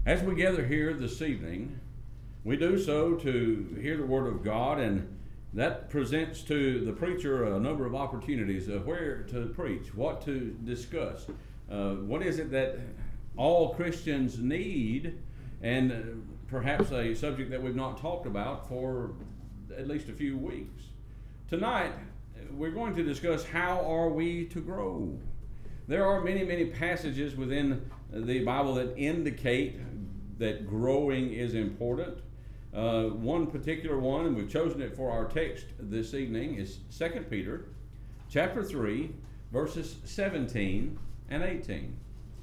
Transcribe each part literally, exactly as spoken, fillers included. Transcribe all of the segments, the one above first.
As we gather here this evening, we do so to hear the Word of God, and that presents to the preacher a number of opportunities of where to preach, what to discuss, uh, what is it that all Christians need, and uh, perhaps a subject that we've not talked about for at least a few weeks. Tonight, we're going to discuss how are we to grow. There are many, many passages within the Bible that indicate that growing is important. Uh, one particular one, and we've chosen it for our text this evening, is Second Peter chapter three, verses seventeen and eighteen.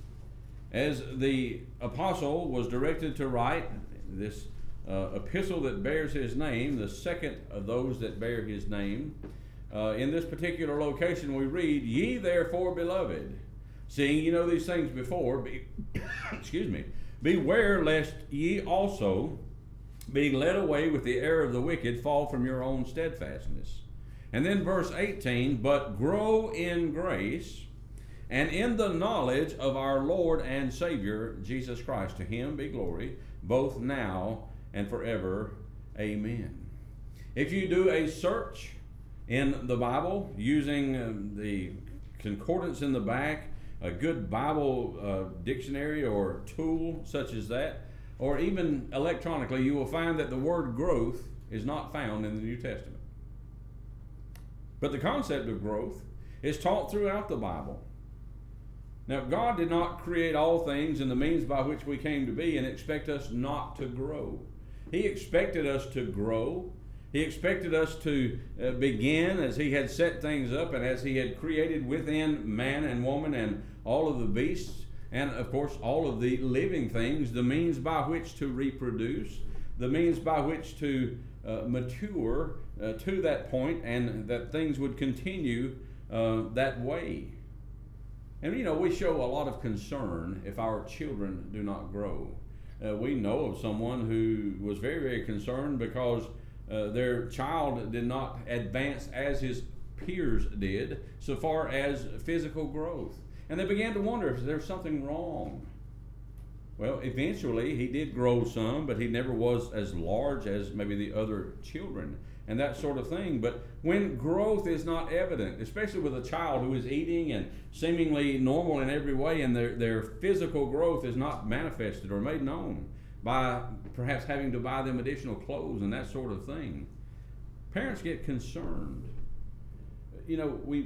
As the apostle was directed to write this uh, epistle that bears his name, the second of those that bear his name, uh, in this particular location we read, "Ye therefore, beloved, seeing ye know these things before, be, excuse me, beware lest ye also, being led away with the error of the wicked, fall from your own steadfastness." And then verse eighteen, "But grow in grace and in the knowledge of our Lord and Savior, Jesus Christ. To him be glory, both now and forever. Amen." If you do a search in the Bible using um, the concordance in the back, a good Bible uh, dictionary or tool such as that, or even electronically, you will find that the word growth is not found in the New Testament. But the concept of growth is taught throughout the Bible. Now, God did not create all things in the means by which we came to be and expect us not to grow. He expected us to grow. He expected us to uh, begin as He had set things up and as He had created within man and woman and all of the beasts, and of course all of the living things, the means by which to reproduce, the means by which to uh, mature uh, to that point, and that things would continue uh, that way. And you know, we show a lot of concern if our children do not grow. Uh, we know of someone who was very, very concerned because uh, their child did not advance as his peers did so far as physical growth. And they began to wonder if there's something wrong. Well, eventually he did grow some, but he never was as large as maybe the other children and that sort of thing. But when growth is not evident, especially with a child who is eating and seemingly normal in every way, and their, their physical growth is not manifested or made known by perhaps having to buy them additional clothes and that sort of thing, parents get concerned. You know, we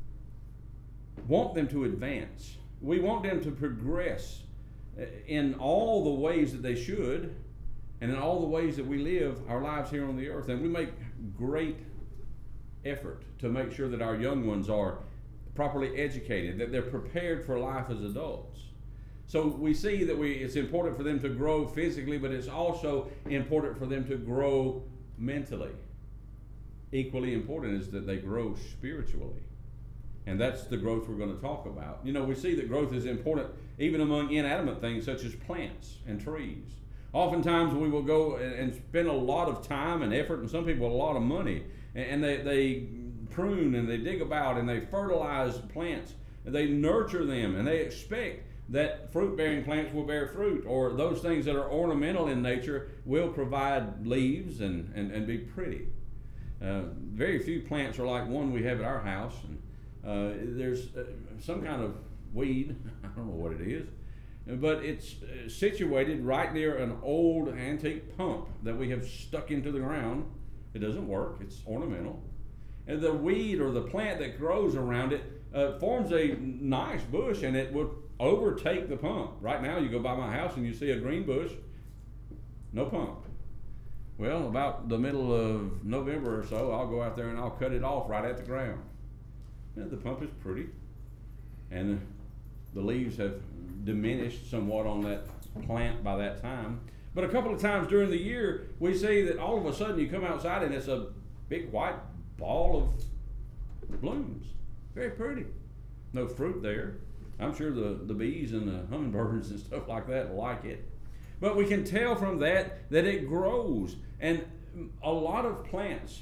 want them to advance. We want them to progress in all the ways that they should, and in all the ways that we live our lives here on the earth. And we make great effort to make sure that our young ones are properly educated, that they're prepared for life as adults. So we see that we it's important for them to grow physically, but it's also important for them to grow mentally. Equally important is that they grow spiritually. And that's the growth we're going to talk about. You know, we see that growth is important even among inanimate things such as plants and trees. Oftentimes we will go and spend a lot of time and effort, and some people a lot of money, and they, they prune and they dig about and they fertilize plants. And they nurture them, and they expect that fruit-bearing plants will bear fruit, or those things that are ornamental in nature will provide leaves and, and, and be pretty. Uh, very few plants are like one we have at our house. And Uh, there's uh, some kind of weed, I don't know what it is, but it's uh, situated right near an old antique pump that we have stuck into the ground. It doesn't work, it's ornamental. And the weed or the plant that grows around it uh, forms a nice bush, and it will overtake the pump. Right now you go by my house and you see a green bush, no pump. Well, about the middle of November or so, I'll go out there and I'll cut it off right at the ground. The pump is pretty, and the leaves have diminished somewhat on that plant by that time. But a couple of times during the year, we see that all of a sudden you come outside and it's a big white ball of blooms. Very pretty. No fruit there. I'm sure the, the bees and the hummingbirds and stuff like that like it. But we can tell from that that it grows. And a lot of plants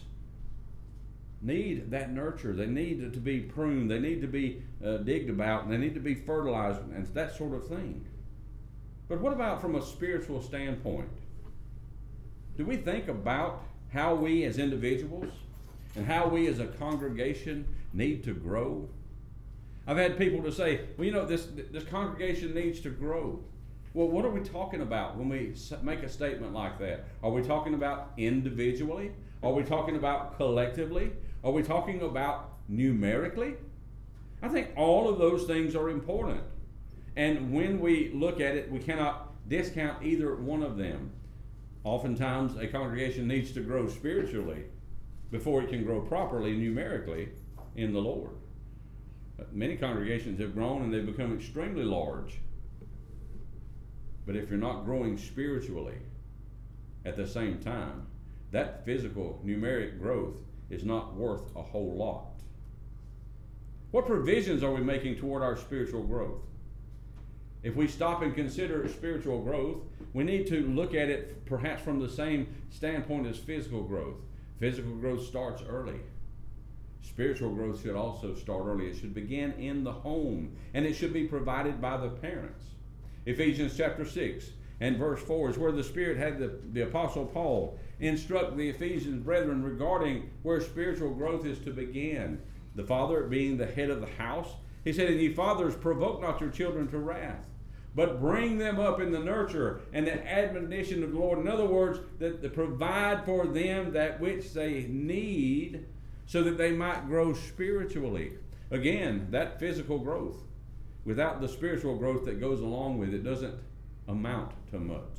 need that nurture. They need to be pruned. They need to be uh, digged about. And they need to be fertilized and that sort of thing. But what about from a spiritual standpoint? Do we think about how we as individuals and how we as a congregation need to grow? I've had people to say, well, you know, this, this congregation needs to grow. Well, what are we talking about when we make a statement like that? Are we talking about individually? Are we talking about collectively? Are we talking about numerically? I think all of those things are important. And when we look at it, we cannot discount either one of them. Oftentimes, a congregation needs to grow spiritually before it can grow properly numerically in the Lord. Many congregations have grown and they've become extremely large. But if you're not growing spiritually at the same time, that physical numeric growth is not worth a whole lot. What provisions are we making toward our spiritual growth? If we stop and consider spiritual growth, we need to look at it perhaps from the same standpoint as physical growth. Physical growth starts early. Spiritual growth should also start early. It should begin in the home, and it should be provided by the parents. Ephesians chapter six and verse four is where the Spirit had the, the Apostle Paul instruct the Ephesian brethren regarding where spiritual growth is to begin. The father being the head of the house. He said, and ye fathers, provoke not your children to wrath, but bring them up in the nurture and the admonition of the Lord. In other words, that to provide for them that which they need so that they might grow spiritually. Again, that physical growth, without the spiritual growth that goes along with it, doesn't amount to much.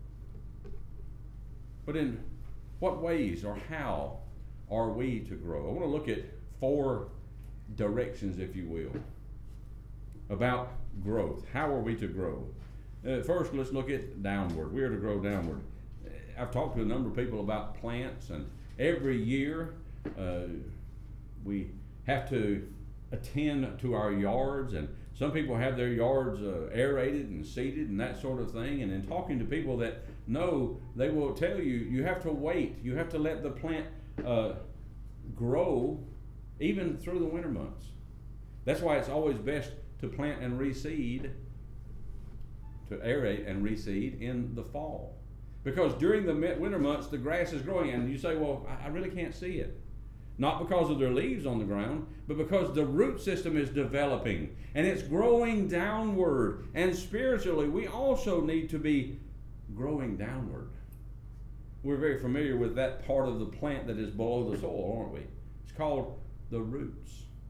But in what ways or how are we to grow? I want to look at four directions, if you will, about growth. How are we to grow? Uh, first, let's look at downward. We are to grow downward. I've talked to a number of people about plants, and every year uh, we have to attend to our yards, and some people have their yards uh, aerated and seeded and that sort of thing. And in talking to people that know, they will tell you, you have to wait. You have to let the plant uh, grow even through the winter months. That's why it's always best to plant and reseed, to aerate and reseed in the fall. Because during the winter months, the grass is growing, and you say, well, I really can't see it. Not because of their leaves on the ground, but because the root system is developing, and it's growing downward. And spiritually, we also need to be growing downward. We're very familiar with that part of the plant that is below the soil, aren't we? It's called the roots.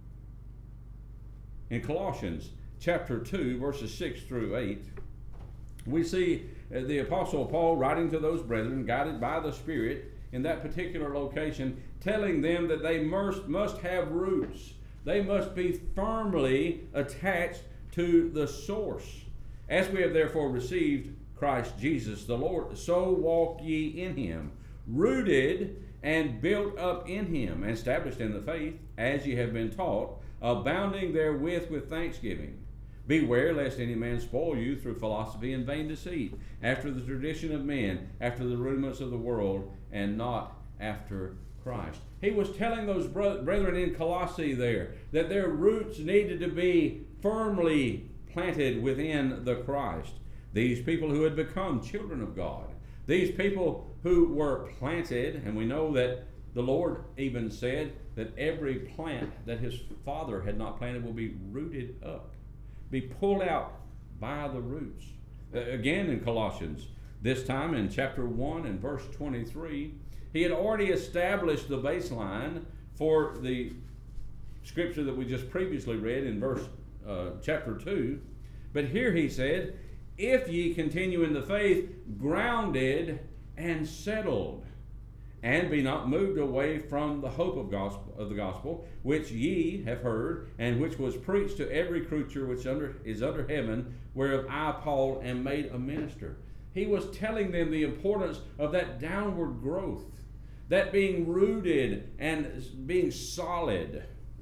In Colossians chapter two, verses six through eight, we see the Apostle Paul writing to those brethren, guided by the Spirit, in that particular location, telling them that they must, must have roots. They must be firmly attached to the source. As we have therefore received Christ Jesus the Lord, so walk ye in him, rooted and built up in him, and established in the faith, as ye have been taught, abounding therewith with thanksgiving. Beware lest any man spoil you through philosophy and vain deceit, after the tradition of men, after the rudiments of the world, and not after Christ. He was telling those brethren in Colossae there that their roots needed to be firmly planted within the Christ. These people who had become children of God, these people who were planted, and we know that the Lord even said that every plant that his Father had not planted will be rooted up, be pulled out by the roots. Uh, again in Colossians, this time in chapter one and verse twenty-three, he had already established the baseline for the scripture that we just previously read in verse uh, chapter two. But here he said, if ye continue in the faith, grounded and settled, and be not moved away from the hope of gospel of the gospel, which ye have heard, and which was preached to every creature which under is under heaven, whereof I, Paul, am made a minister. He was telling them the importance of that downward growth, that being rooted and being solid.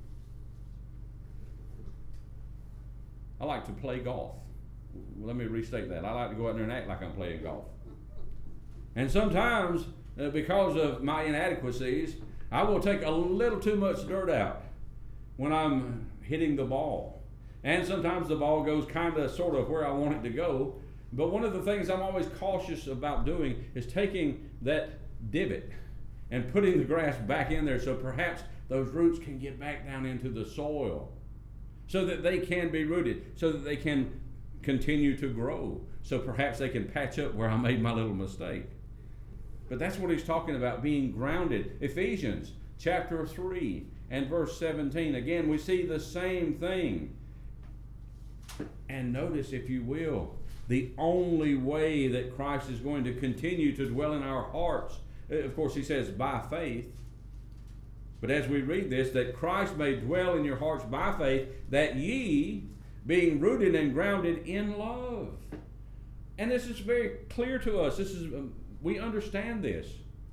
I like to play golf. Let me restate that. I like to go out there and act like I'm playing golf. And sometimes, uh, because of my inadequacies, I will take a little too much dirt out when I'm hitting the ball. And sometimes the ball goes kind of sort of where I want it to go. But one of the things I'm always cautious about doing is taking that divot and putting the grass back in there so perhaps those roots can get back down into the soil so that they can be rooted, so that they can continue to grow, so perhaps they can patch up where I made my little mistake. But that's what he's talking about, being grounded. Ephesians chapter three and verse seventeen. Again, we see the same thing. And notice, if you will, the only way that Christ is going to continue to dwell in our hearts, of course, he says by faith. But as we read this, that Christ may dwell in your hearts by faith, that ye, being rooted and grounded in love. And this is very clear to us. This is um, we understand this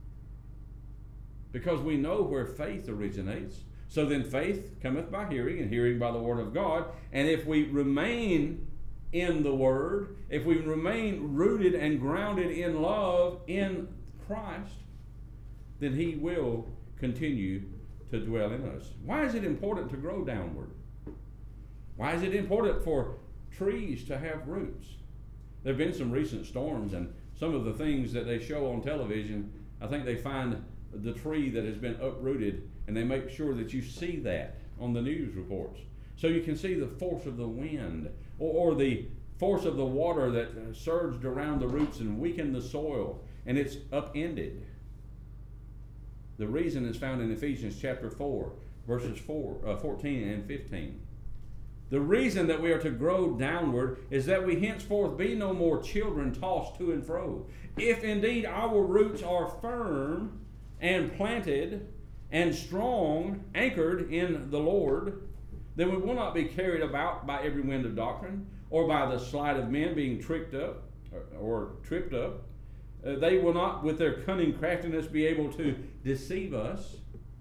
because we know where faith originates. So then faith cometh by hearing, and hearing by the word of God. And if we remain in the word, if we remain rooted and grounded in love in Christ, then he will continue to dwell in us. Why is it important to grow downward? Why is it important for trees to have roots? There have been some recent storms, and some of the things that they show on television, I think they find the tree that has been uprooted, and they make sure that you see that on the news reports. So you can see the force of the wind, or, or the force of the water that uh, surged around the roots and weakened the soil, and it's upended. The reason is found in Ephesians chapter four, verses four, uh, fourteen and fifteen. The reason that we are to grow downward is that we henceforth be no more children tossed to and fro. If indeed our roots are firm and planted and strong, anchored in the Lord, then we will not be carried about by every wind of doctrine, or by the sleight of men being tricked up or, or tripped up. Uh, they will not with their cunning craftiness be able to deceive us.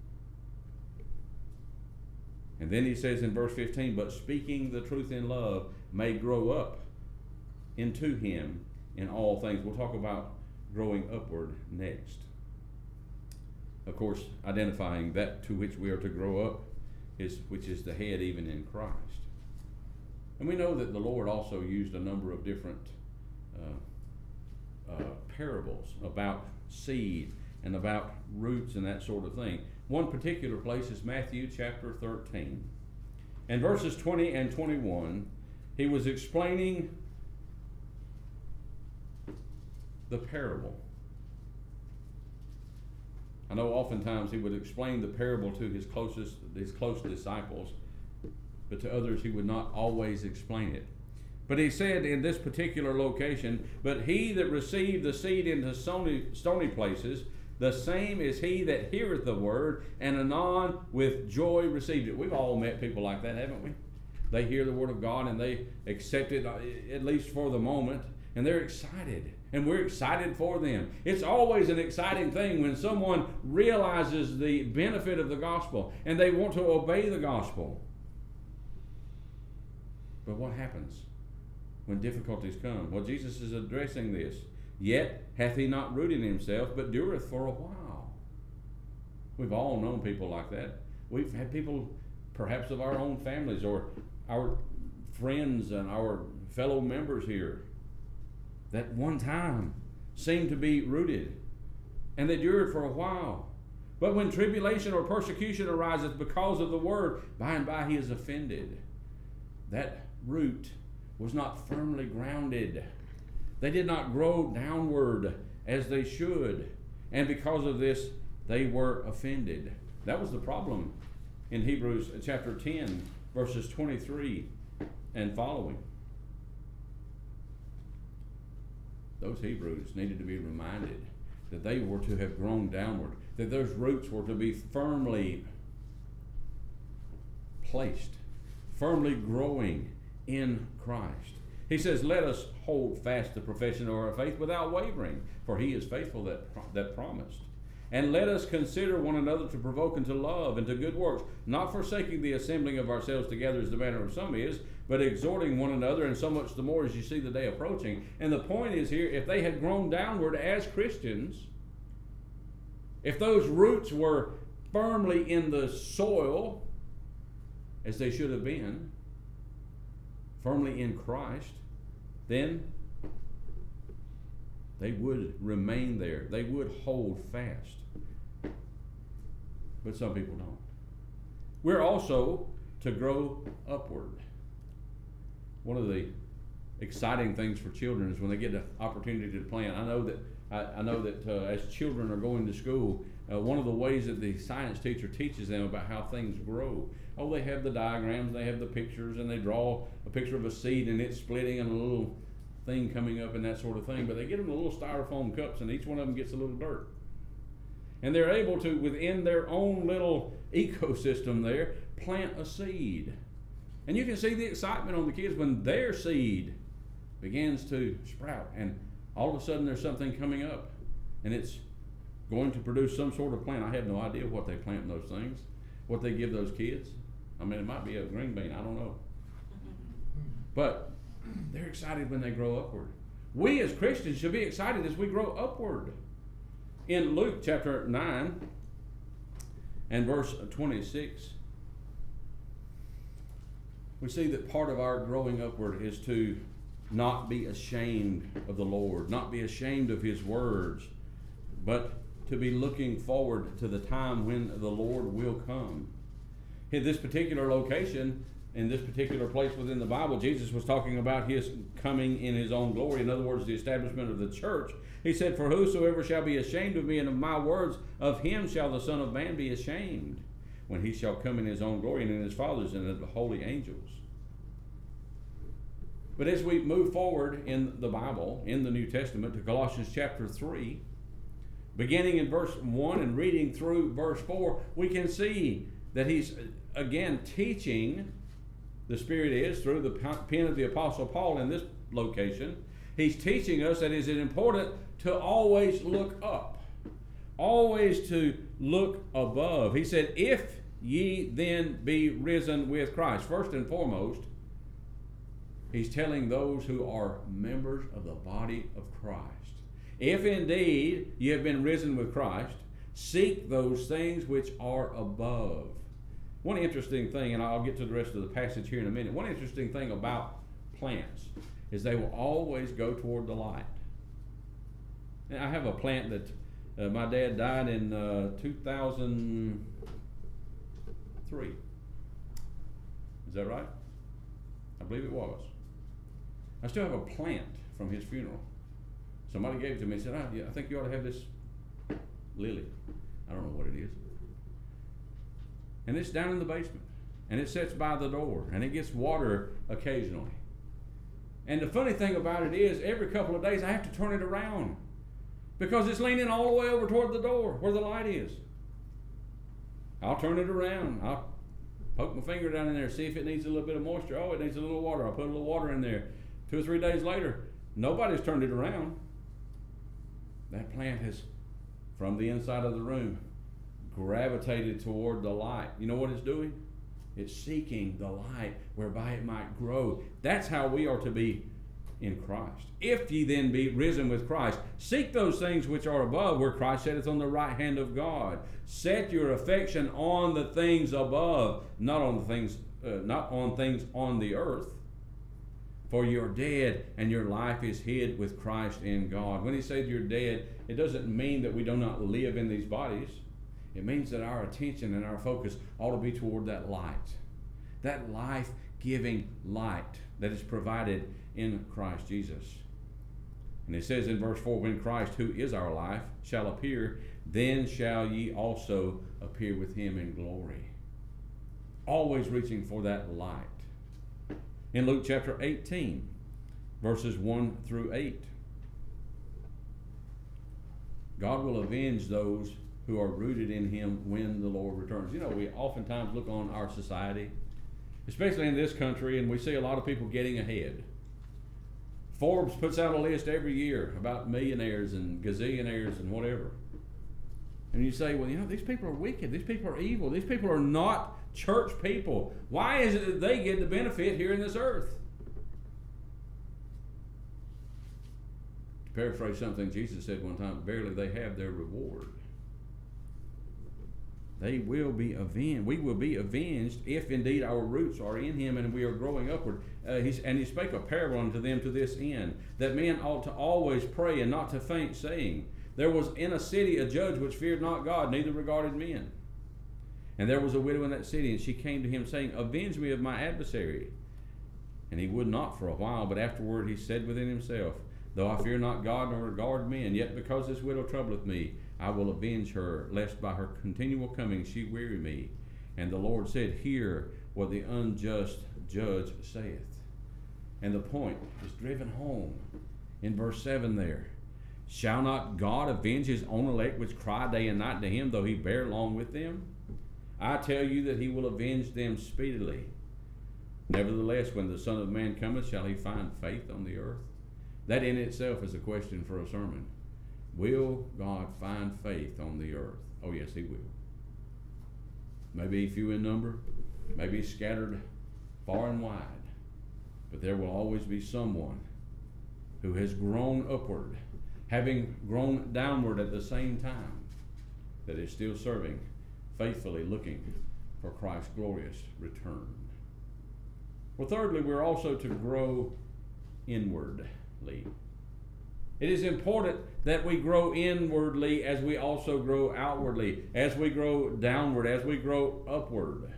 And then he says in verse fifteen, but speaking the truth in love may grow up into him in all things. We'll talk about growing upward next. Of course, identifying that to which we are to grow up, is which is the head even in Christ. And we know that the Lord also used a number of different uh, uh, parables about seed and about roots and that sort of thing. One particular place is Matthew chapter thirteen. And verses twenty and twenty-one, he was explaining the parable. I know oftentimes he would explain the parable to his closest, his close disciples, but to others he would not always explain it. But he said in this particular location, but he that received the seed into stony, stony places, the same is he that heareth the word, and anon with joy received it. We've all met people like that, haven't we? They hear the word of God and they accept it, at least for the moment, and they're excited. And we're excited for them. It's always an exciting thing when someone realizes the benefit of the gospel and they want to obey the gospel. But what happens when difficulties come? Well, Jesus is addressing this. Yet hath he not rooted himself, but dureth for a while. We've all known people like that. We've had people, perhaps of our own families or our friends and our fellow members here, that one time seemed to be rooted, and they endured for a while. But when tribulation or persecution ariseth because of the word, by and by he is offended. That root was not firmly grounded. They did not grow downward as they should, and because of this, they were offended. That was the problem in Hebrews chapter ten, verses twenty-three and following. Those Hebrews needed to be reminded that they were to have grown downward, that those roots were to be firmly placed, firmly growing in Christ. He says, let us hold fast the profession of our faith without wavering, for he is faithful that, that promised. And let us consider one another to provoke unto love and to good works, not forsaking the assembling of ourselves together as the manner of some is, but exhorting one another, and so much the more as you see the day approaching. And the point is here, if they had grown downward as Christians, if those roots were firmly in the soil, as they should have been, firmly in Christ, then They would remain there. They would hold fast. But some people don't. We're also to grow upward. One of the exciting things for children is when they get the opportunity to plant. I know that I, I know that uh, as children are going to school, uh, one of the ways that the science teacher teaches them about how things grow. Oh, they have the diagrams, they have the pictures, and they draw a picture of a seed and it's splitting and a little thing coming up and that sort of thing. But they get them the little styrofoam cups, and each one of them gets a little dirt. And they're able to, within their own little ecosystem there, plant a seed. And you can see the excitement on the kids when their seed begins to sprout, and all of a sudden there's something coming up, and it's going to produce some sort of plant. I have no idea what they plant in those things, what they give those kids. I mean, it might be a green bean, I don't know. But they're excited when they grow upward. We as Christians should be excited as we grow upward. In Luke chapter nine and verse twenty-six, we see that part of our growing upward is to not be ashamed of the Lord, not be ashamed of His words, but to be looking forward to the time when the Lord will come. In this particular location, in this particular place within the Bible, Jesus was talking about His coming in His own glory. In other words, the establishment of the church. He said, "For whosoever shall be ashamed of me and of my words, of him shall the Son of Man be ashamed, when He shall come in His own glory and in His Father's and of the holy angels." But as we move forward in the Bible, in the New Testament, to Colossians chapter three, beginning in verse one and reading through verse four, we can see that he's, again, teaching, the Spirit is, through the pen of the Apostle Paul in this location, he's teaching us that it is important to always look up, always to look above. He said, "If ye then be risen with Christ." First and foremost, he's telling those who are members of the body of Christ, if indeed ye have been risen with Christ, seek those things which are above. One interesting thing, and I'll get to the rest of the passage here in a minute, one interesting thing about plants is they will always go toward the light. Now, I have a plant that uh, my dad died in uh, two thousand three. Is that right? I believe it was. I still have a plant from his funeral. Somebody gave it to me and said, oh, yeah, I think you ought to have this lily. I don't know what it is. And it's down in the basement. And it sits by the door. And it gets water occasionally. And the funny thing about it is, every couple of days I have to turn it around, because it's leaning all the way over toward the door where the light is. I'll turn it around. I'll poke my finger down in there, see if it needs a little bit of moisture. Oh, it needs a little water. I'll put a little water in there. Two or three days later, nobody's turned it around. That plant has, from the inside of the room, gravitated toward the light. You know what it's doing? It's seeking the light whereby it might grow. That's how we are to be in Christ. If ye then be risen with Christ, seek those things which are above, where Christ sitteth on the right hand of God. Set your affection on the things above, not on the things, uh, not on things on the earth. For you're dead, and your life is hid with Christ in God. When he says you're dead, it doesn't mean that we do not live in these bodies. It means that our attention and our focus ought to be toward that light, that life-giving light that is provided in Christ Jesus. And it says in verse four, when Christ, who is our life, shall appear, then shall ye also appear with him in glory. Always reaching for that light. In Luke chapter eighteen, verses one through eight, God will avenge those who are rooted in him when the Lord returns. You know, we oftentimes look on our society, especially in this country, and we see a lot of people getting ahead. Forbes puts out a list every year about millionaires and gazillionaires and whatever. And you say, well, you know, these people are wicked. These people are evil. These people are not church people. Why is it that they get the benefit here in this earth? To paraphrase something Jesus said one time, verily they have their reward. they will be avenged. We will be avenged if indeed our roots are in him and we are growing upward. Uh, he's, and he spake a parable unto them to this end, that men ought to always pray and not to faint, saying, there was in a city a judge which feared not God, neither regarded men. And there was a widow in that city, and she came to him, saying, avenge me of my adversary. And he would not for a while, but afterward he said within himself, though I fear not God nor regard men, yet because this widow troubleth me, I will avenge her, lest by her continual coming she weary me. And the Lord said, hear what the unjust judge saith. And the point is driven home in verse seven there. Shall not God avenge his own elect which cry day and night to him, though he bear long with them? I tell you that he will avenge them speedily. Nevertheless, when the Son of Man cometh, shall he find faith on the earth? That in itself is a question for a sermon. Will God find faith on the earth? Oh yes, he will. Maybe few in number, maybe scattered far and wide, but there will always be someone who has grown upward, having grown downward at the same time, that is still serving, faithfully looking for Christ's glorious return. Well, thirdly, we're also to grow inwardly. It is important that we grow inwardly as we also grow outwardly, as we grow downward, as we grow upward.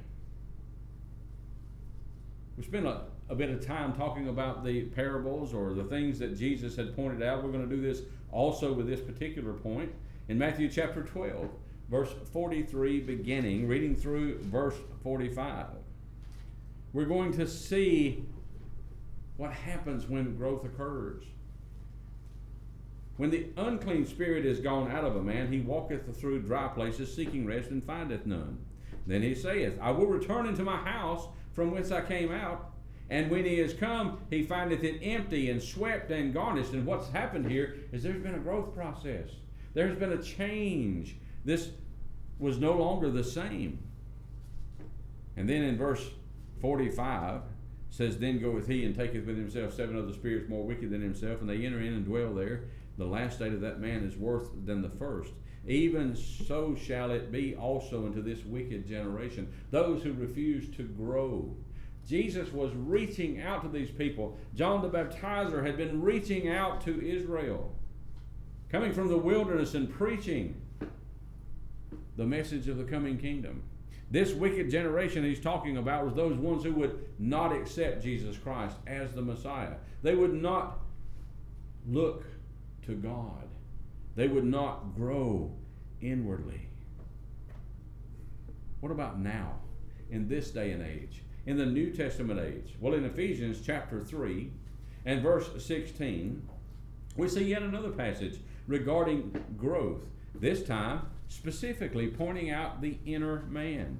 We spent a, a bit of time talking about the parables or the things that Jesus had pointed out. We're going to do this also with this particular point in Matthew chapter twelve, verse forty-three beginning, reading through verse forty-five. We're going to see what happens when growth occurs. When the unclean spirit is gone out of a man, he walketh through dry places, seeking rest, and findeth none. Then he saith, I will return into my house from whence I came out. And when he is come, he findeth it empty and swept and garnished. And what's happened here is there's been a growth process. There's been a change. This was no longer the same. And then in verse forty-five, says, Then goeth he and taketh with himself seven other spirits more wicked than himself, and they enter in and dwell there. The last state of that man is worse than the first. Even so shall it be also unto this wicked generation, those who refuse to grow. Jesus was reaching out to these people. John the Baptizer had been reaching out to Israel, coming from the wilderness and preaching the message of the coming kingdom. This wicked generation he's talking about was those ones who would not accept Jesus Christ as the Messiah. They would not look to God. They would not grow inwardly. What about now, in this day and age, in the New Testament age? Well, in Ephesians chapter three and verse sixteen, we see yet another passage regarding growth, this time specifically pointing out the inner man.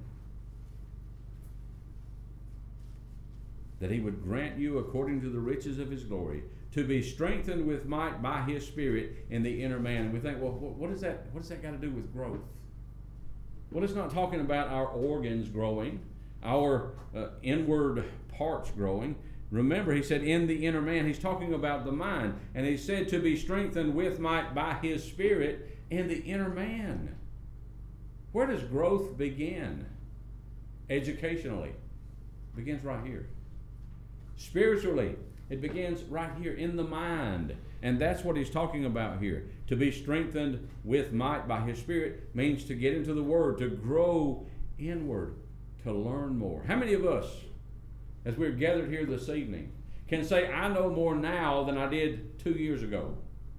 That he would grant you according to the riches of his glory, to be strengthened with might by his Spirit in the inner man. And we think, well, what is that? What does that got to do with growth? Well, it's not talking about our organs growing, our uh, inward parts growing. Remember, he said in the inner man. He's talking about the mind. And he said to be strengthened with might by his Spirit in the inner man. Where does growth begin? Educationally. It begins right here. Spiritually, it begins right here in the mind. And that's what he's talking about here. To be strengthened with might by his Spirit means to get into the Word, to grow inward, to learn more. How many of us, as we're gathered here this evening, can say, I know more now than I did two years ago?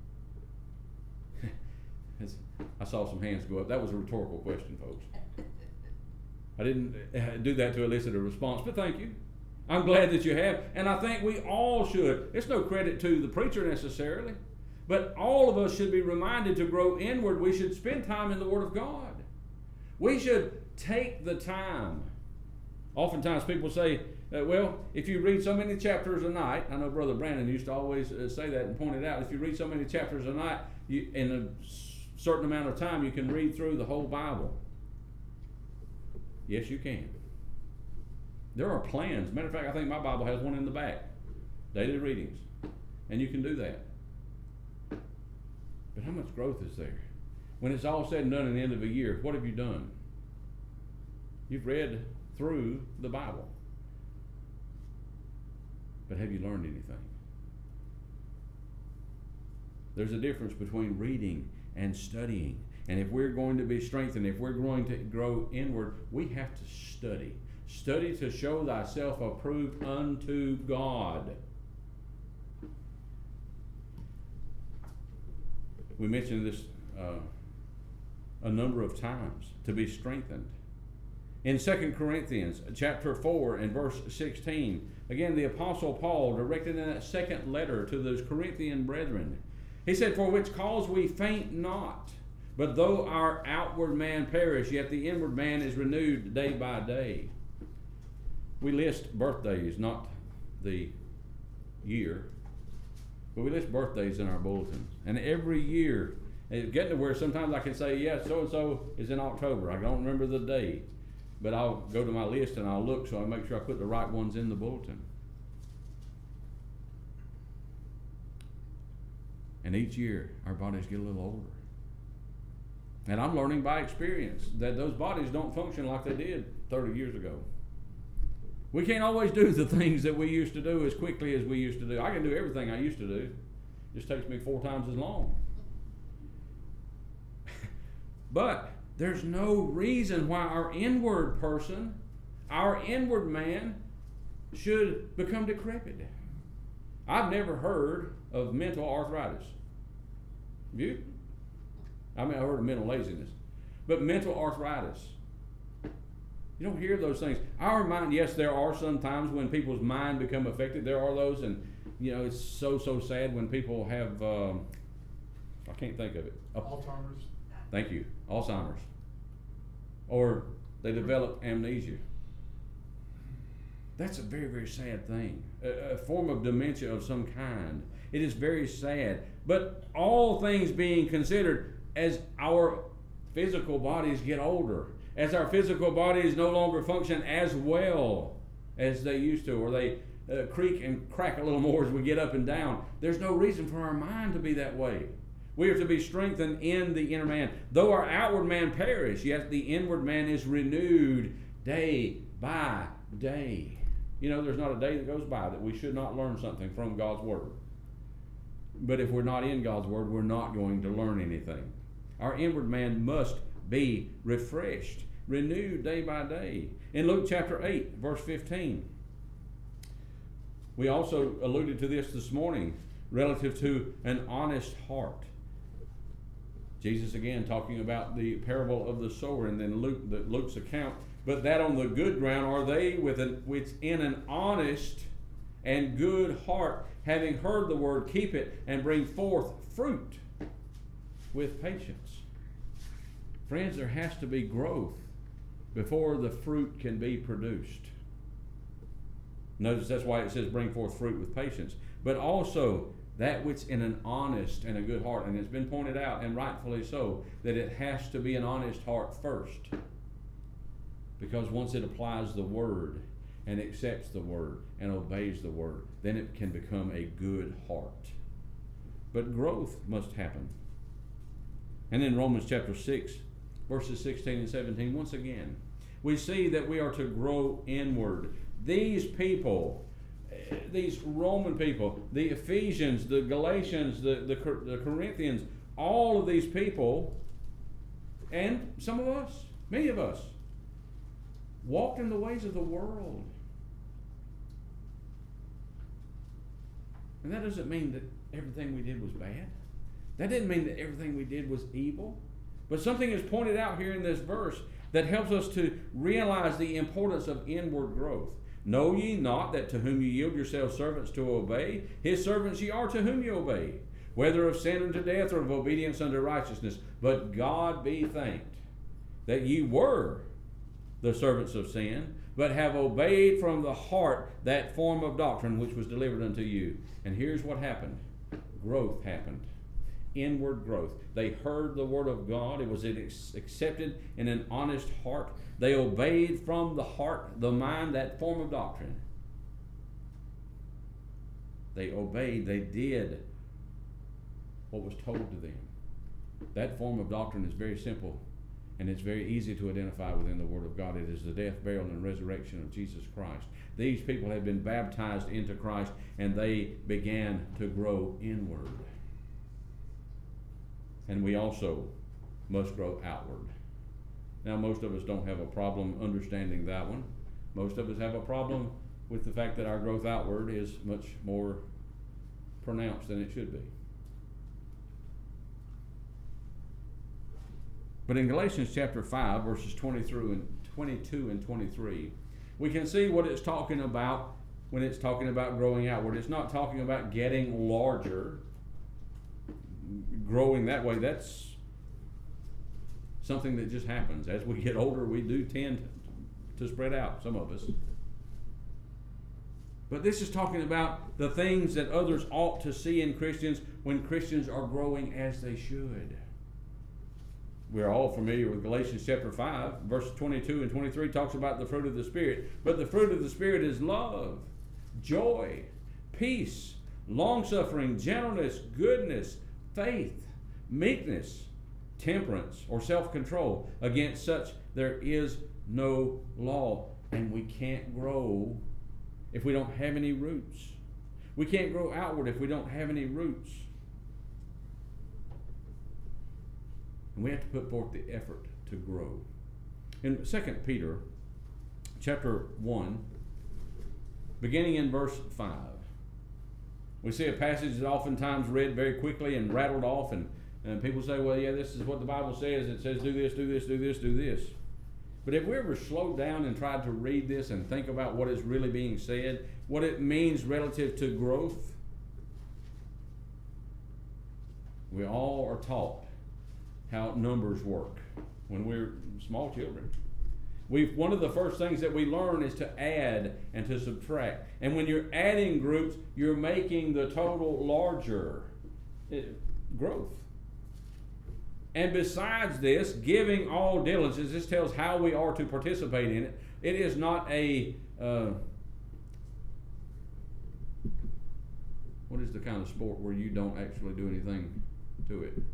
I saw some hands go up. That was a rhetorical question, folks. I didn't do that to elicit a response, but thank you. I'm glad that you have, and I think we all should. It's no credit to the preacher necessarily, but all of us should be reminded to grow inward. We should spend time in the Word of God. We should take the time. Oftentimes people say, uh, well, if you read so many chapters a night, I know Brother Brandon used to always uh, say that and point it out, if you read so many chapters a night, you, in a certain amount of time, you can read through the whole Bible. Yes, you can. There are plans. Matter of fact, I think my Bible has one in the back. Daily readings. And you can do that. But how much growth is there? When it's all said and done at the end of a year, what have you done? You've read through the Bible. But have you learned anything? There's a difference between reading and studying. And if we're going to be strengthened, if we're going to grow inward, we have to study. Study to show thyself approved unto God. We mentioned this uh, a number of times, to be strengthened. In Second Corinthians chapter four and verse sixteen, again, the Apostle Paul directed in that second letter to those Corinthian brethren, he said, "For which cause we faint not, but though our outward man perish, yet the inward man is renewed day by day." We list birthdays, not the year, but we list birthdays in our bulletins. And every year, it's getting to where sometimes I can say, yes, so-and-so is in October. I don't remember the day, but I'll go to my list and I'll look so I make sure I put the right ones in the bulletin. And each year, our bodies get a little older. And I'm learning by experience that those bodies don't function like they did thirty years ago. We can't always do the things that we used to do as quickly as we used to do. I can do everything I used to do. It just takes me four times as long. But there's no reason why our inward person, our inward man, should become decrepit. I've never heard of mental arthritis. Have you? I mean, I heard of mental laziness. But mental arthritis. You don't hear those things. Our mind, yes, there are some times when people's mind become affected. There are those, and you know, it's so, so sad when people have, um, I can't think of it. Alzheimer's. Thank you. Alzheimer's. Or they develop amnesia. That's a very, very sad thing. A, a form of dementia of some kind. It is very sad. But all things being considered, as our physical bodies get older, as our physical bodies no longer function as well as they used to, or they uh, creak and crack a little more as we get up and down, there's no reason for our mind to be that way. We are to be strengthened in the inner man. Though our outward man perish, yet the inward man is renewed day by day. You know, there's not a day that goes by that we should not learn something from God's Word. But if we're not in God's Word, we're not going to learn anything. Our inward man must be refreshed, renewed day by day. In Luke chapter eight, verse fifteen, we also alluded to this this morning relative to an honest heart. Jesus again talking about the parable of the sower, and then Luke, the, Luke's account. But that on the good ground are they with an, within an honest and good heart, having heard the word, keep it, and bring forth fruit with patience. Friends, there has to be growth before the fruit can be produced. Notice that's why it says bring forth fruit with patience. But also that which in an honest and a good heart. And it's been pointed out, and rightfully so, that it has to be an honest heart first. Because once it applies the word and accepts the word and obeys the word, then it can become a good heart. But growth must happen. And in Romans chapter six, verses sixteen and seventeen, once again, we see that we are to grow inward. These people, these Roman people, the Ephesians, the Galatians, the, the, the Corinthians, all of these people, and some of us, many of us, walked in the ways of the world. And that doesn't mean that everything we did was bad. That didn't mean that everything we did was evil. But something is pointed out here in this verse that helps us to realize the importance of inward growth. Know ye not that to whom ye yield yourselves servants to obey, his servants ye are to whom ye obey, whether of sin unto death or of obedience unto righteousness. But God be thanked that ye were the servants of sin, but have obeyed from the heart that form of doctrine which was delivered unto you. And here's what happened. Growth happened. Inward growth. They heard the word of God. It was accepted in an honest heart. They obeyed from the heart, the mind, that form of doctrine. They obeyed. They did what was told to them. That form of doctrine is very simple. And it's very easy to identify within the Word of God. It is the death, burial, and resurrection of Jesus Christ. These people have been baptized into Christ, and they began to grow inward. And we also must grow outward. Now, most of us don't have a problem understanding that one. Most of us have a problem with the fact that our growth outward is much more pronounced than it should be. But in Galatians chapter five, verses twenty through and twenty-two and twenty-three, we can see what it's talking about when it's talking about growing outward. It's not talking about getting larger, growing that way. That's something that just happens. As we get older, we do tend to spread out, some of us. But this is talking about the things that others ought to see in Christians when Christians are growing as they should. We're all familiar with Galatians chapter five, verse twenty-two and twenty-three talks about the fruit of the Spirit. But the fruit of the Spirit is love, joy, peace, long-suffering, gentleness, goodness, faith, meekness, temperance, or self-control. Against such there is no law. And we can't grow if we don't have any roots. We can't grow outward if we don't have any roots. And we have to put forth the effort to grow. In Second Peter chapter one, beginning in verse five, we see a passage that oftentimes read very quickly and rattled off, and, and people say, well, yeah, this is what the Bible says. It says do this, do this, do this, do this. But have we ever slowed down and tried to read this and think about what is really being said, what it means relative to growth? We all are taught how numbers work when we're small children. We've, one of the first things that we learn is to add and to subtract. And when you're adding groups, you're making the total larger. It, growth. And besides this, giving all diligence, this tells how we are to participate in it. It is not a, uh, what is the kind of sport where you don't actually do anything to it?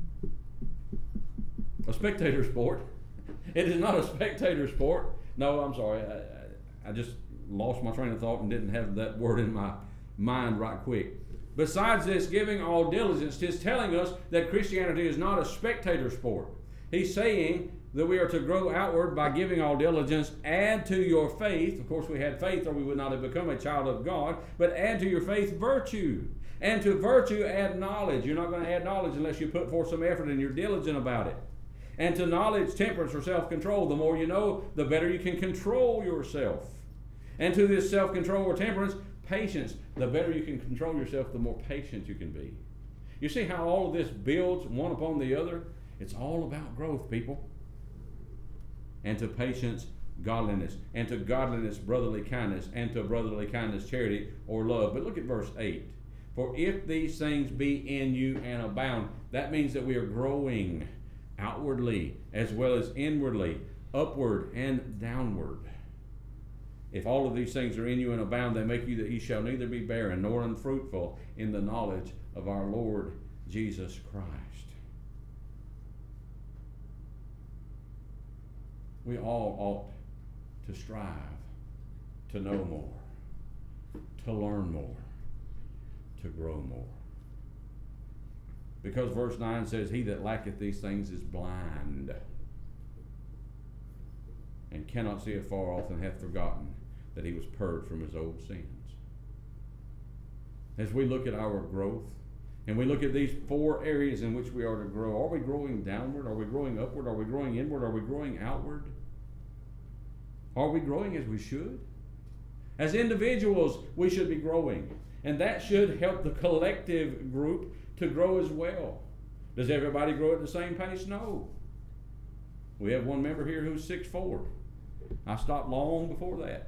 A spectator sport. It is not a spectator sport. No, I'm sorry. I, I, I just lost my train of thought and didn't have that word in my mind right quick. Besides this, giving all diligence, is telling us that Christianity is not a spectator sport. He's saying that we are to grow outward by giving all diligence. Add to your faith. Of course, we had faith or we would not have become a child of God. But add to your faith virtue. And to virtue add knowledge. You're not going to add knowledge unless you put forth some effort and you're diligent about it. And to knowledge, temperance, or self-control. The more you know, the better you can control yourself. And to this self-control or temperance, patience. The better you can control yourself, the more patient you can be. You see how all of this builds one upon the other? It's all about growth, people. And to patience, godliness. And to godliness, brotherly kindness. And to brotherly kindness, charity or love. But look at verse eight. For if these things be in you and abound, that means that we are growing outwardly as well as inwardly, upward and downward. If all of these things are in you and abound, they make you that ye shall neither be barren nor unfruitful in the knowledge of our Lord Jesus Christ. We all ought to strive to know more, to learn more, to grow more. Because verse nine says, he that lacketh these things is blind, and cannot see afar off, and hath forgotten that he was purged from his old sins. As we look at our growth, and we look at these four areas in which we are to grow, are we growing downward? Are we growing upward? Are we growing inward? Are we growing outward? Are we growing as we should? As individuals, we should be growing. And that should help the collective group to grow as well. Does everybody grow at the same pace? No. We have one member here who's six foot four. I stopped long before that.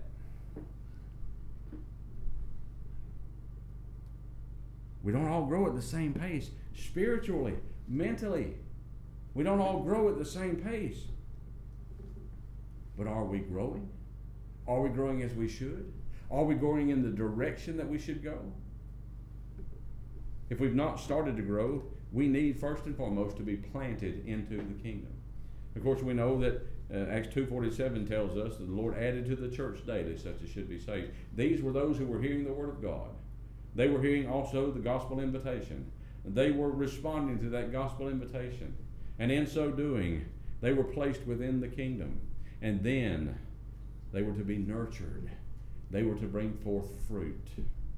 We don't all grow at the same pace. Spiritually, mentally, we don't all grow at the same pace. But are we growing? Are we growing as we should? Are we going in the direction that we should go? If we've not started to grow, we need first and foremost to be planted into the kingdom. Of course, we know that uh, Acts two forty-seven tells us that the Lord added to the church daily such as should be saved. These were those who were hearing the word of God. They were hearing also the gospel invitation. They were responding to that gospel invitation. And in so doing, they were placed within the kingdom. And then they were to be nurtured. They were to bring forth fruit.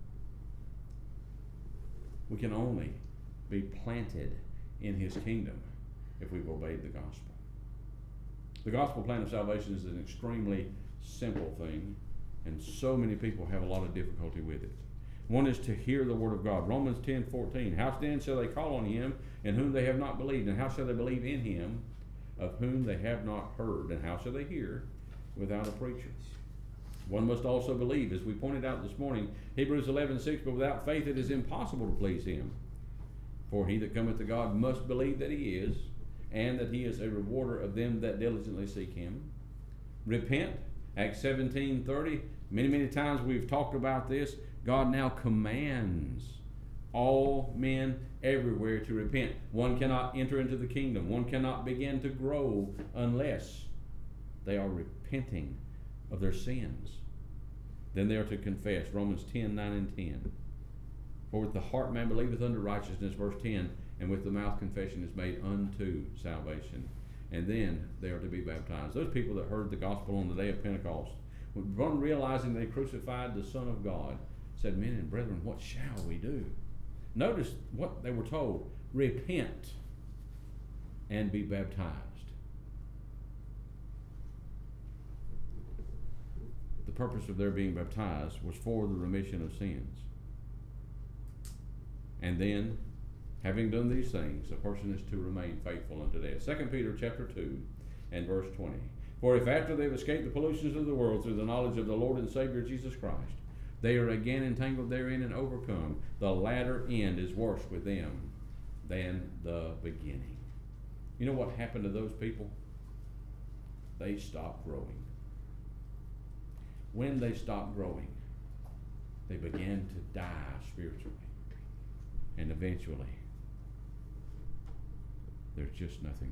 We can only be planted in his kingdom if we've obeyed the gospel. The gospel plan of salvation is an extremely simple thing, and so many people have a lot of difficulty with it. One is to hear the word of God. Romans ten fourteen. How then shall they call on him in whom they have not believed? And how shall they believe in him of whom they have not heard? And how shall they hear without a preacher? One must also believe, as we pointed out this morning, Hebrews eleven six, but without faith it is impossible to please him. For he that cometh to God must believe that he is, and that he is a rewarder of them that diligently seek him. Repent, Acts seventeen thirty. Many, many times we've talked about this. God now commands all men everywhere to repent. One cannot enter into the kingdom. One cannot begin to grow unless they are repenting of their sins. Then they are to confess. Romans ten nine and ten. For with the heart man believeth unto righteousness, verse ten, and with the mouth confession is made unto salvation. And then they are to be baptized. Those people that heard the gospel on the day of Pentecost, when realizing they crucified the Son of God, said, men and brethren, what shall we do? Notice what they were told. Repent and be baptized. The purpose of their being baptized was for the remission of sins. And then, having done these things, a person is to remain faithful unto death. Second Peter chapter two and verse twenty. For if after they have escaped the pollutions of the world through the knowledge of the Lord and Savior Jesus Christ, they are again entangled therein and overcome, the latter end is worse with them than the beginning. You know what happened to those people? They stopped growing. When they stopped growing, they began to die spiritually. And eventually, there's just nothing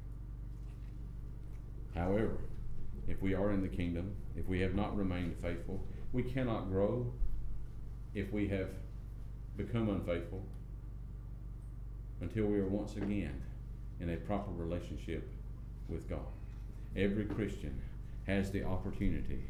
there. However, if we are in the kingdom, if we have not remained faithful, we cannot grow if we have become unfaithful until we are once again in a proper relationship with God. Every Christian has the opportunity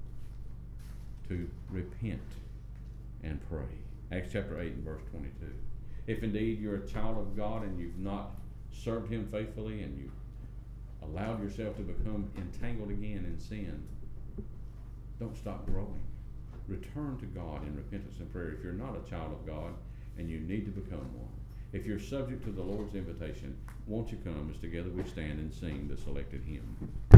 to repent and pray. Acts chapter eight and verse twenty-two. If indeed you're a child of God and you've not served him faithfully and you've allowed yourself to become entangled again in sin, don't stop growing. Return to God in repentance and prayer. If you're not a child of God and you need to become one, if you're subject to the Lord's invitation, won't you come as together we stand and sing the selected hymn?